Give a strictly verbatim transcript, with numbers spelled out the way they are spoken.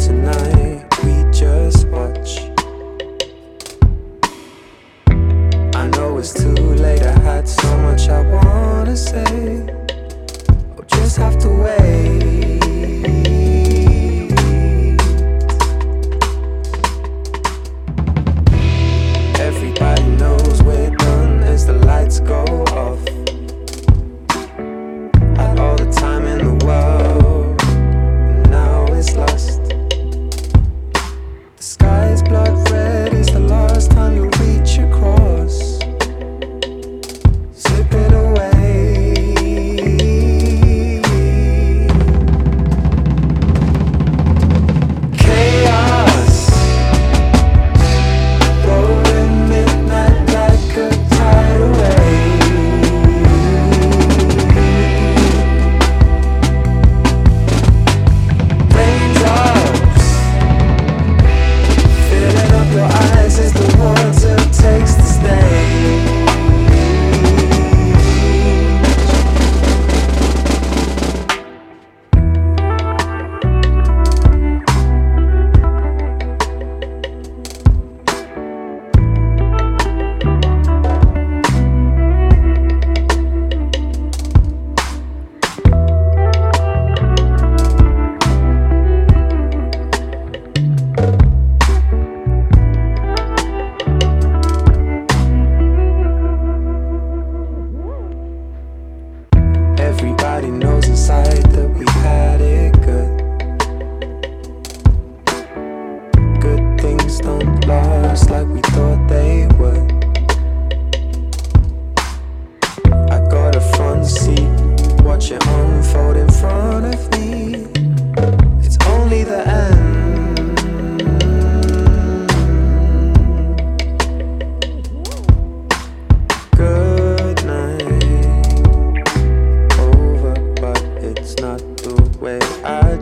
tonight, we just watch. I know it's too late, I had so much I wanna say. I'll just have to wait. Everybody knows we're done as the lights go off. Had all the time in the world, now it's lost. The sky is blood red, it's the last time you'll reach across. Slip it away. Chaos, rolling midnight like a tidal wave. Raindrops filling up your eyes as the water takes the stage. Everybody knows inside that we had it good. Good things don't last like we thought they would. I got a front seat, watch it unfold in front of me. It's only the end. Good night. Over, but it's not the way I